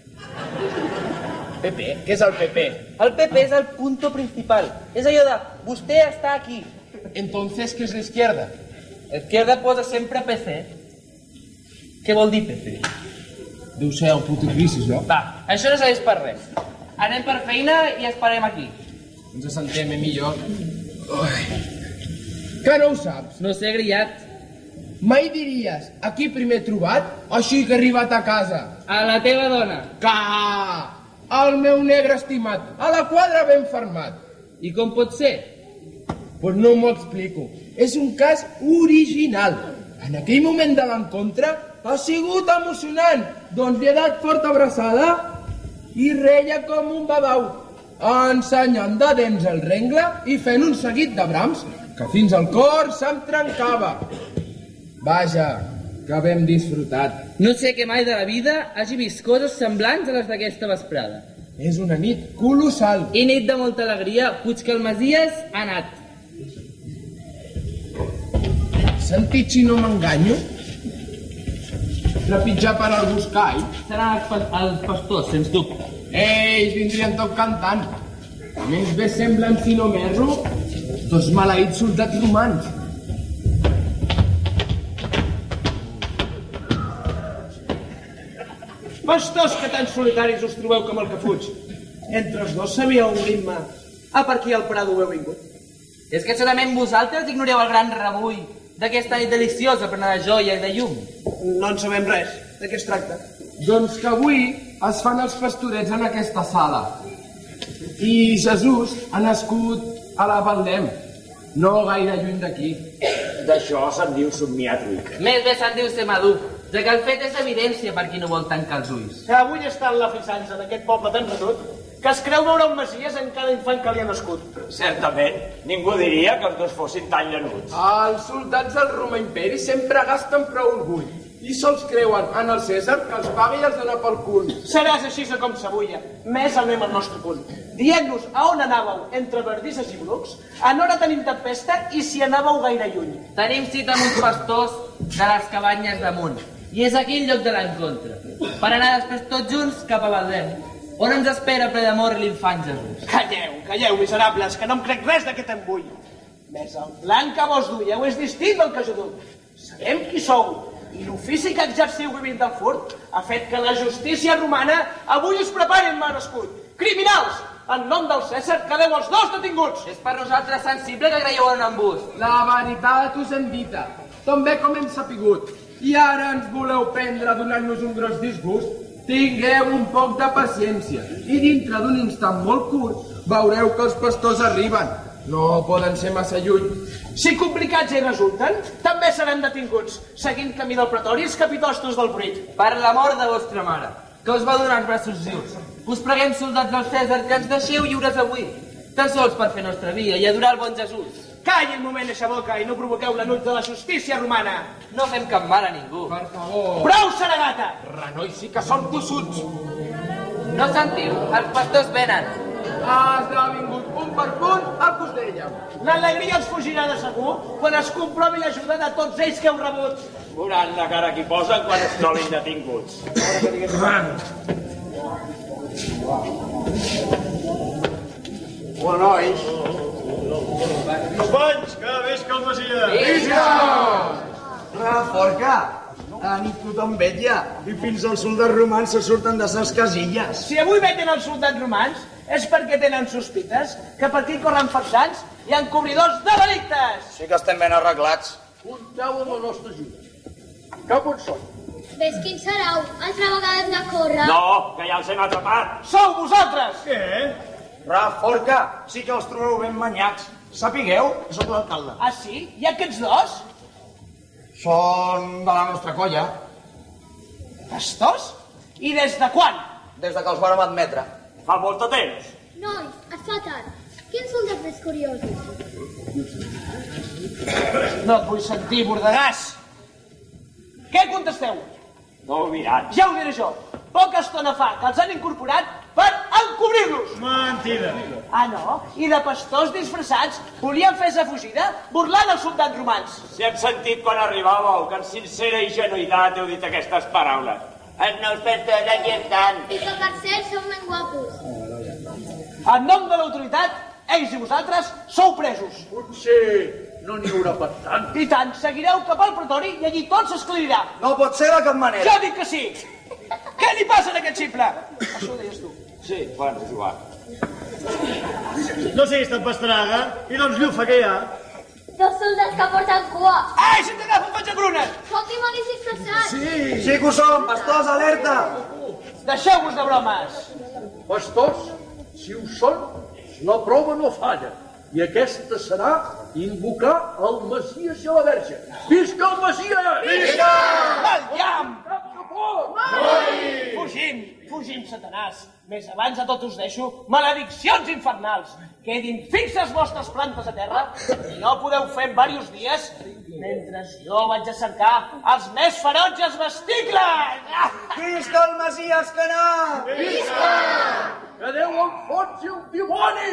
P P? Què és el P P? El P P és el punto principal. És allò de, vostè està aquí. Entonces, què és l'izquierda? Izquierda posa sempre P C. Què vol dir P C? Deu ser el puto crisis, no? Va, això no serveix per res. Anem per feina i esperem aquí. Ens assentem eh, millor. Ui. Que no ho saps? No sé, grillat. Mai diries, aquí primer trobat, o així que he arribat a casa? A la teva dona. Que... El meu negre estimat, a la quadra ben fermat. I com pot ser? Pues no m'ho explico. És un cas original. En aquell moment de l'encontre ha sigut emocionant. Doncs li he dat forta abraçada i reia com un babau, ensenyant de dents el rengle i fent un seguit de brams que fins al cor se'm trencava. Vaja, que ben disfrutat. No sé que mai de la vida hagi vist coses semblants a les d'aquesta vesprada. És una nit colossal. I nit de molta alegria, puig que el Masies ha anat. Sentit si no m'enganyo? Trepitjar per al buscall? Seran els, pa els pastors, sens dubte. Ells vindrien tot cantant. Més bé semblen, si no m'erro, dos maleïts soldats romans. Pastors que tan solitaris us trobeu com el que fuig. Entre els dos sabíeu un ritme. Ah, per aquí al Prado heu vingut. És que segurament vosaltres ignoreu el gran rebull d'aquesta nit deliciosa plena de joia i de llum. No en sabem res. De què es tracta? Doncs que avui es fan els pastorets en aquesta sala. I Jesús ha nascut a la Betlem, no gaire lluny d'aquí. D'això se'n diu somniàtric. Més bé se'n diu ser madur, ja que el fet és evidència per qui no vol tancar els ulls. Que avui està en la frisança d'aquest poble tan retut que es creu veure un Masies en cada infant que li ha nascut. Certament, ningú diria que els dos fossin tan llanuts. Els soldats del Roma Imperi sempre gasten prou orgull i sols creuen en el Cèsar que els paga i els dona pel cul. Seràs així com s'avulla. Més anem al nostre punt. Dient-nos a on anàveu entre verdisses i brucs, en hora tenim tempesta i si anàveu gaire lluny. Tenim cita amb uns pastors de les cabanyes damunt i és aquí el lloc de l'encontre, per anar després tots junts cap a Betlem, on ens espera ple d'amor l'infant Jesús. Calleu, calleu, miserables, que no em crec res d'aquest embull. Més el plan que vos duieu és distint del que jo duc. Sabem qui sou, i l'ofici que exerciu vivint del furt ha fet que la justícia romana avui us prepari en mal escut. Criminals! En nom del Cèsar, quedeu els dos detinguts! És per nosaltres sensible que creieu en un embús. La veritat us hem dita, tan bé com hem sapigut. I ara ens voleu prendre donant-nos un gros disgust? Tingueu un poc de paciència i dintre d'un instant molt curt veureu que els pastors arriben. No poden ser massa lluny. Si complicats hi resulten, també seran detinguts, seguint camí del pretori els capitostos del Bruit. Per l'amor de vostra mare, que us va donar els braços lliures. Us preguem, soldats del Cèsar, que ens deixeu lliures avui, tan sols per fer nostra via i adorar el bon Jesús. Calli un moment eixa boca i no provoqueu l'enuig de la justícia romana. No fem cap mal a ningú. Per favor. Prou, Saragata! Renoi sí que són tossuts. No sentiu, els pastors venen. Ha esdevingut punt per punt el que us dèiem. L'alegria els fugirà de segur quan es comprovi l'ajuda de tots ells que heu rebut. Veuran la cara que hi posen quan es trobin detinguts. Bueno, nois. Companys, que visca el Masia! Visca! Reforca! A nit tothom vetlla i fins als soldats romans se surten de ses casilles. Si avui veten els soldats romans és perquè tenen sospites que per aquí corren farsants i encobridors de delictes. Sí que estem ben arreglats. Compteu amb la nostra ajuda. Cap on són? Ves quin serau, altra vegada hem de córrer. No, que ja els hem atrapat. Sou vosaltres! Què? Reforca, sí que els trobeu ben manyacs. Sapigueu que sóc l'alcalde. Ah, sí? I aquests dos? Són de la nostra colla. Pastors? I des de quan? Des de que els vàrem admetre. Fa molt de temps. Nois, es fa tard. Quins són els més curiosos? No et vull sentir, bordegàs. Què contesteu? No ho mirat. Ja ho diré jo. Poca estona fa que els han incorporat per encobrir-los. Mentida. Ah, no? I de pastors disfressats volien fer-se fugida burlant els soldats romans. Si hem sentit quan arribàveu que en sincera ingenuïtat heu dit aquestes paraules. Els nous pastors aquí estan. I que per cert són ben guapos. En nom de l'autoritat, ells i vosaltres sou presos. Potser no n'hi haurà per tant. I tant, seguireu cap al pretori i allí tot s'esclarirà. No pot ser de cap manera. Jo dic que sí. Què li passa a aquest ximple? Això ho deies tu. Sí, bueno, és igual. No siguis tan pastraga. I doncs llufa que hi ha. Dos soldats que porten cua. Ai, si t'agafo un penjagrunes! Són dimonis disfressats. Sí, sí que ho som. Pastors, alerta. Deixeu-vos de bromes. Pastors, si ho són, la prova no falla. I aquesta serà invocar el Messies i la Verge. Visca el Messies! Visca! Al llamp! Fugim, fugim, Satanàs. Més abans de tot us deixo malediccions infernals. Quedin fixes vostres plantes a terra i no podeu fer en diversos dies mentre jo vaig a cercar els més ferotges vesticles. Visca el Messies que no! Visca! Que Déu enfonsi el dimoni!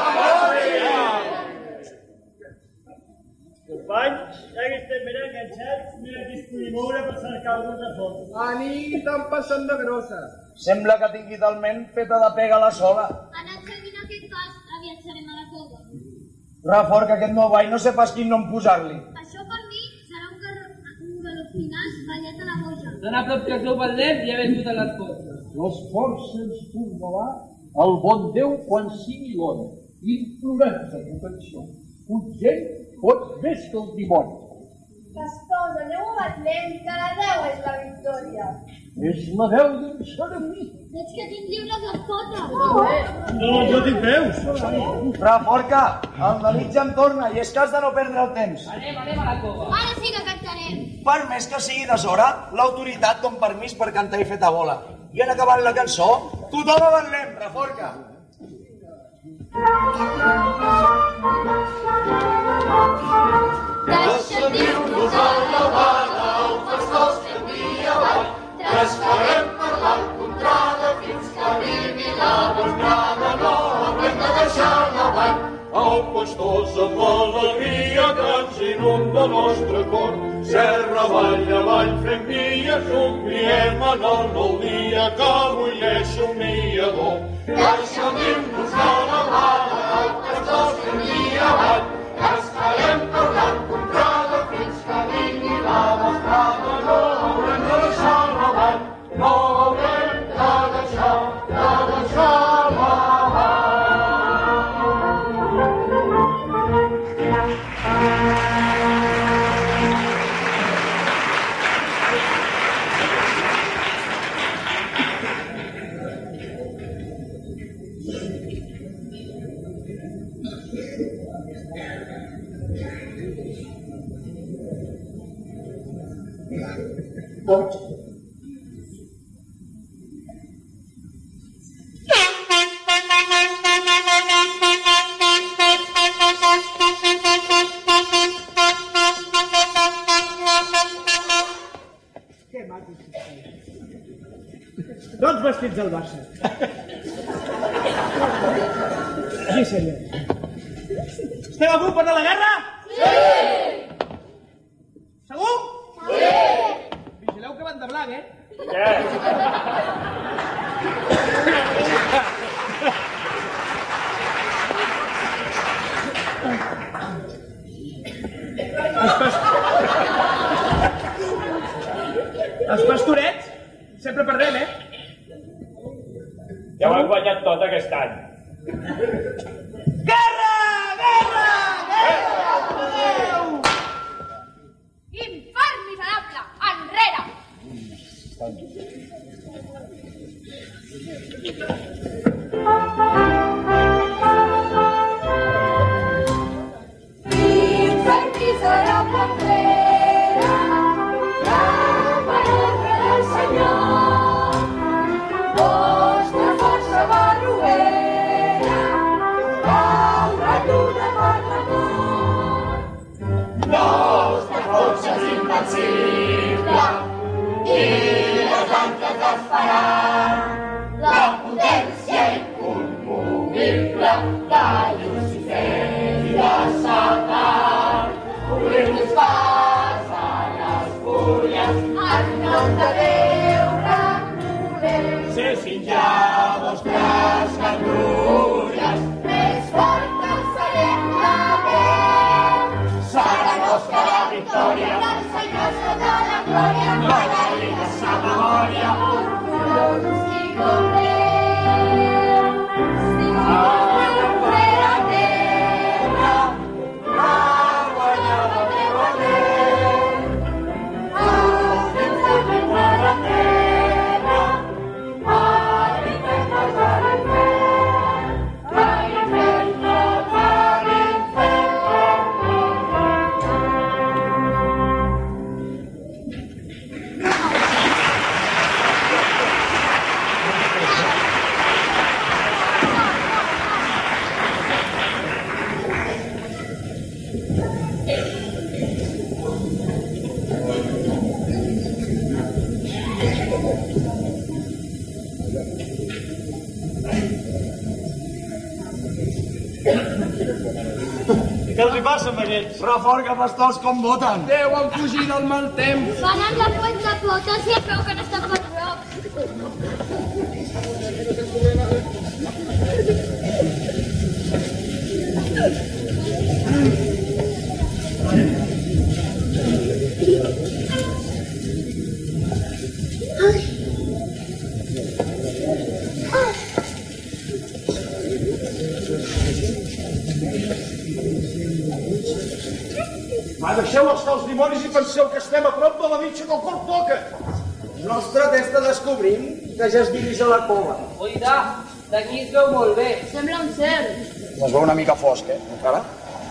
Companys, ja que estem ben enganxats, mira qui es pugui moure per cercar algun refort. Ani, tan passant de grossa. Sembla que tingui talment feta de pega la sola. Anant seguint aquest pas, aviat serem a la cova. Reforca aquest nou ball, no sé pas quin nom posar-li. Això per mi serà un, un galopinàs ballat a la boja. Dona prop que sou ballet i ha vengut a les coses. L'esforç se'ns tornarà el bon Déu quan sigui l'hora. Implorem de protecció. Potser pots més que el dimoni. Pastors, aneu a Betlem, que la Déu és la victòria. És la veu d'un serafí. Veig que tinc lliures les potes. No, jo tinc peus. Reforca, el delit ja em torna i és cas de no perdre el temps. Anem, anem a la cova. Ara sí que cantarem. Per més que sigui deshora, l'autoritat don permís per cantar i fer tabola. I en acabant la cançó, tothom a Betlem, Reforca. Descendim-nos a la vara, el pastors que dia avall, trasfarem per l'alt contrada fins que arribi la vesprada, no haurem de deixar la vall. El pastors amb l'alegria que ens inunda el nostre cor, serra avall avall fem via, somriem en el nou dia que avui és somniador. Descendim-nos a la vara, el pastors que dia avall, estarem per l'alt contrada fins que arribi la vesprada, no haurem de deixar la vall, no haurem de deixar, de deixar la vall. Tots vestits del Barça. Sí, senyor. Esteu a punt per anar a la guerra? Sí! Segur? Sí! Vigileu que van de blanc, eh? Què? Els, pas... Els pastorets sempre perdem, eh? Ja ho hem guanyat tot aquest any. Guerra! Guerra! Guerra! Podeu! Infern miserable! Enrere! Infern miserable enrere, la paraula del Senyor. Vostra força barroera, caurà lluna per l'amor. Nostra força és invencible i les anques d'esperar. La potència inconmovible de Lucifer i de Satan. Obrir-nos pas a les fulles en nom de Déu recolent. Cessin ja vostres gandulles, Més fortes serem la veu. serà nostra la victòria, Del Senyor sota la glòria. beneïda sa memòria. Orgullosos i corrent. Siguem rere terra, a guanyar la teua Déu. Els temps de vendre la terra, a l'infern tots a l'infern, a l'infern tots a l'infern. I què els hi passa amb aquests? Reforca, pastors, com voten. Deuen fugir del mal temps. Van amb la fuent de potes i es veu que no estan per prop. Va, deixeu estar els dimonis i penseu que estem a prop de la mitja del cor toca. Nostre testa descobrim que ja es dirige a la cova. Oida, d'aquí es veu molt bé. Sembla un cel. Es veu una mica fosc, eh? Encara?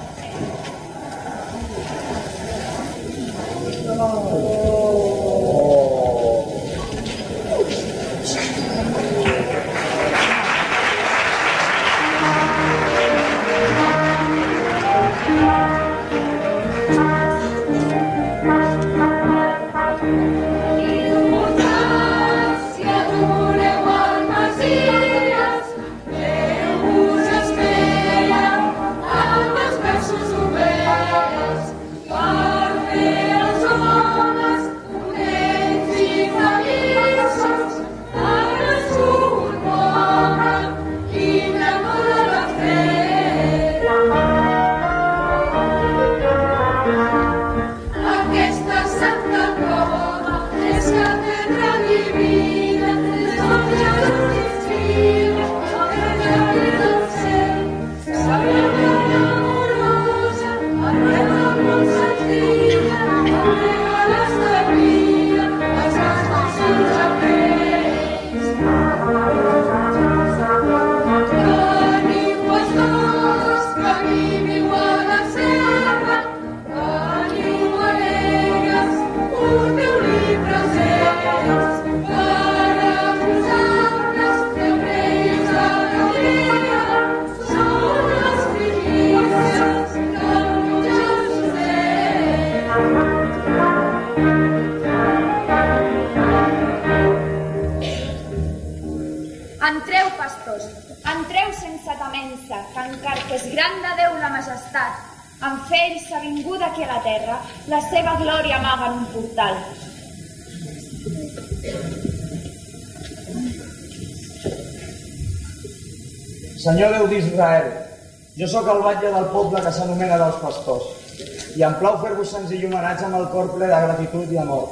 Si adoreu el Messies, Déu us espera amb els braços oberts per fer els homes Entreu, pastors, entreu sense temença, que encara que és gran de Déu la majestat, en fer ell s'ha vingut aquí a la terra, la seva glòria amaga en un portal. Senyor Déu d'Israel, jo sóc el batlle del poble que s'anomena dels pastors, i em plau fer-vos senzill homenatge amb el cor ple de gratitud i amor.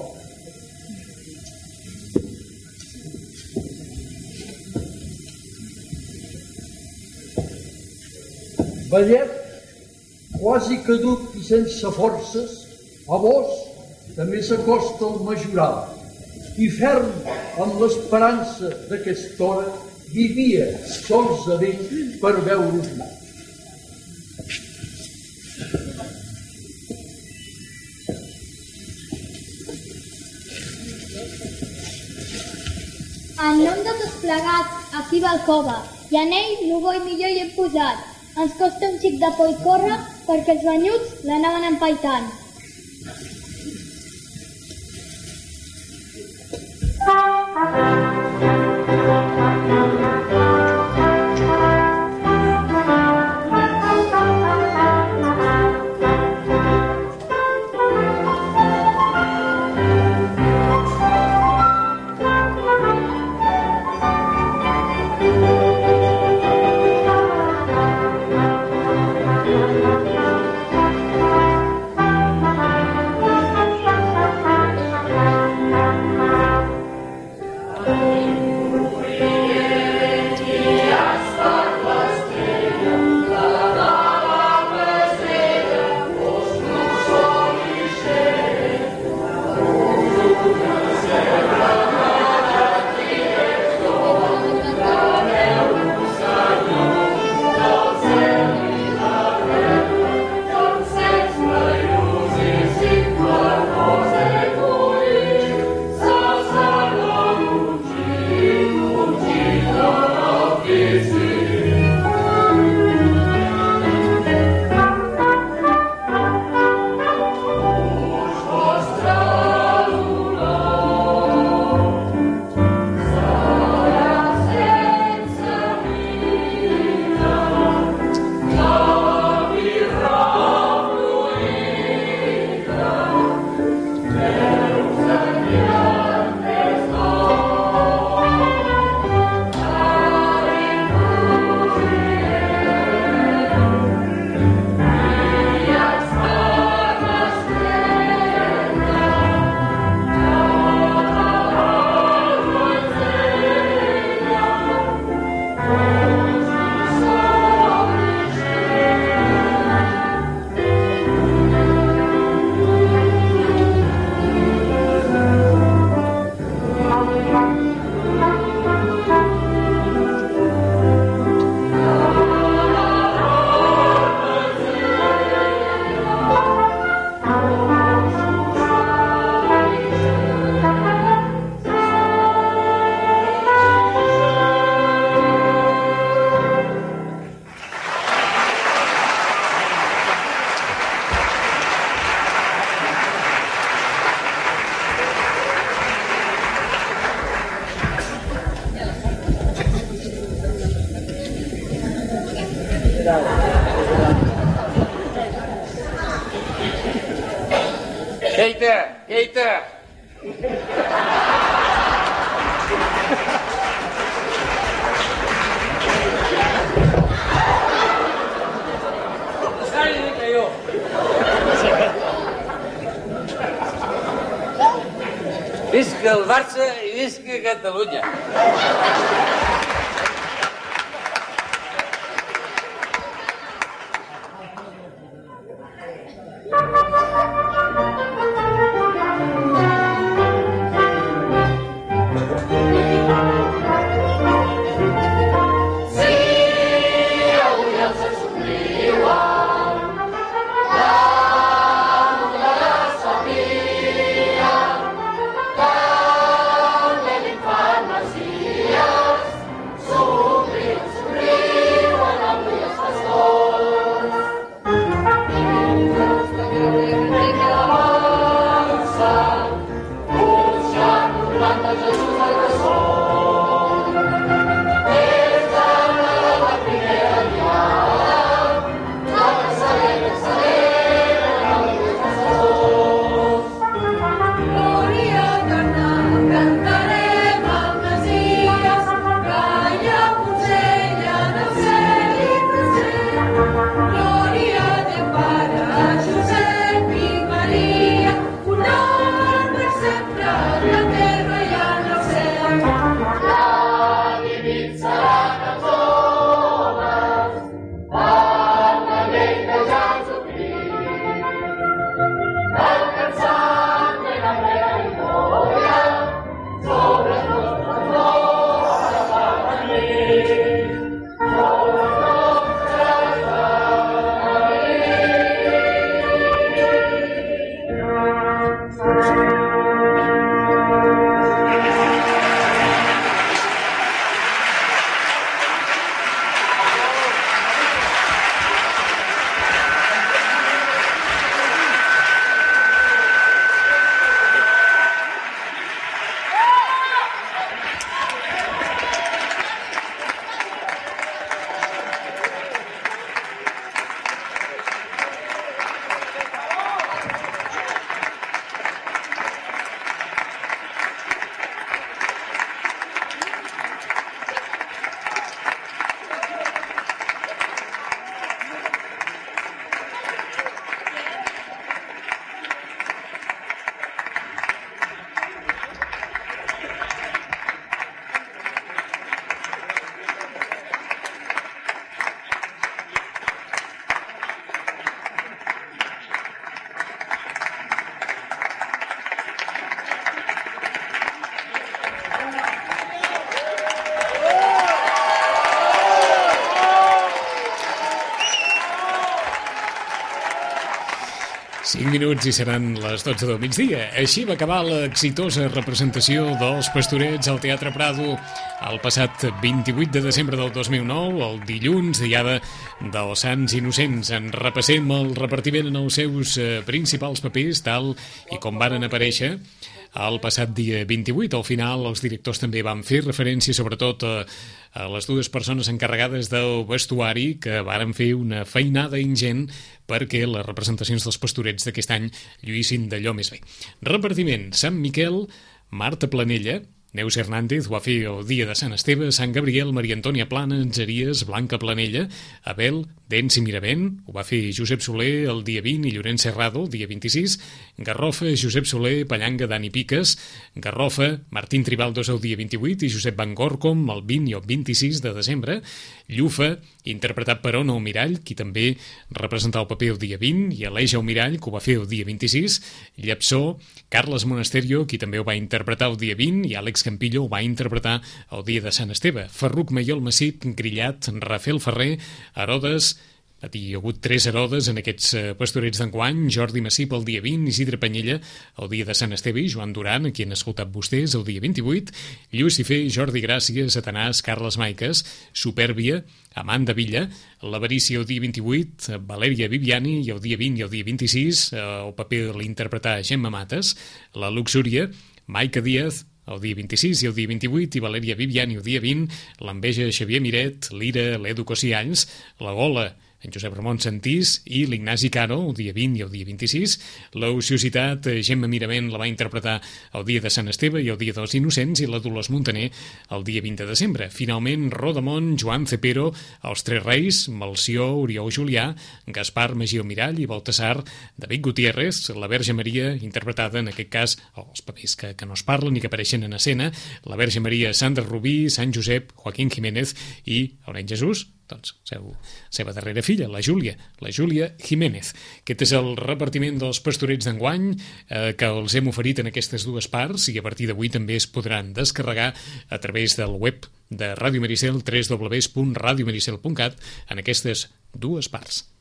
Vellet, quasi caduc i sense forces, a vos també s'acosta el majoral, i ferm amb l'esperança d'aquesta hora vivia sols a vell per veure-us mai. En nom de tots plegats, aquí va el cova, i en ell lo bo i millor hi hem posat. Ens costa un xic de por i córrer perquè els banyuts l'anaven empaitant. Keita, Keita. Visca el Barça i visca Catalunya. Masies, cinc minuts i seran les dotze del migdia. Així va acabar l'exitosa representació dels Pastorets al Teatre Prado el passat vint-i-vuit de desembre del dos mil nou, el dilluns, diada dels Sants Innocents. En repassem el repartiment en els seus eh, principals papers, tal i com varen aparèixer el passat dia vint-i-vuit. Al final, els directors també van fer referència sobretot a, a les dues persones encarregades del vestuari, que varen fer una feinada ingent perquè les representacions dels Pastorets d'aquest any lluïssin d'allò més bé. Repartiment: Sant Miquel, Marta Planella, Neus Hernández ho va fer el dia de Sant Esteve, Sant Gabriel, Maria Antònia Plana, Enzeries, Blanca Planella, Abel, Dens i Miravent, ho va fer Josep Soler el dia vint i Llorenç Serrado el dia vint-i-sis, Garrofa, Josep Soler, Pallanga, Dani Piques, Garrofa, Martín Tribaldos el dia vint-i-vuit i Josep Van Gorcom el vint i el vint-i-sis de desembre, Llufa, interpretat per Ona Almirall, qui també representava el paper el dia vint, i Aleix Almirall, que ho va fer el dia vint-i-sis, Llepsó, Carles Monasterio, qui també ho va interpretar el dia vint, i Àlex Campillo ho va interpretar el dia de Sant Esteve. Ferruc Mayol Massip, Grillat, Rafael Ferrer, Herodes. Hi ha hagut tres Herodes en aquests Pastorets d'enguany: Jordi Massip el dia vint, Isidre Panyella el dia de Sant Esteve i Joan Duran, a qui han escoltat vostès, el dia vint-i-vuit, Llucifer, Jordi Gràcia, Satanàs, Carles Maiques, Supèrbia, Amanda Villa, l'Avarícia el dia vint-i-vuit, Valèria Viviani, i el dia vint i el dia vint-i-sis el paper l'interpretar Gemma Mates, la Luxúria, Maica Díaz el dia vint-i-sis i el dia vint-i-vuit, i Valèria Viviani el dia vint, l'Enveja Xavier Miret, l'Ira l'Edu Cosialls, la Gola en Josep Ramon Santís i l'Ignasi Caro el dia vint i el dia vint-i-sis. L'Ociositat, Gemma Miravent la va interpretar el dia de Sant Esteve i el dia dels Innocents, i la Dolors Montaner el dia vint de desembre. Finalment, Rodamont, Joan Cepero, els Tres Reis, Melció, Oriol Julià, Gaspar Magí Almirall i Baltasar David Gutiérrez, la Verge Maria, interpretada en aquest cas, els papers que, que no es parlen i que apareixen en escena, la Verge Maria, Sandra Rubí, Sant Josep, Joaquín Jiménez i el nen Jesús, doncs, seu, seva darrera filla, la Júlia, la Júlia Jiménez. Aquest és el repartiment dels Pastorets d'enguany eh, que els hem oferit en aquestes dues parts, i a partir d'avui també es podran descarregar a través del web de Ràdio Maricel, w w w punt radio maricel punt cat, en aquestes dues parts.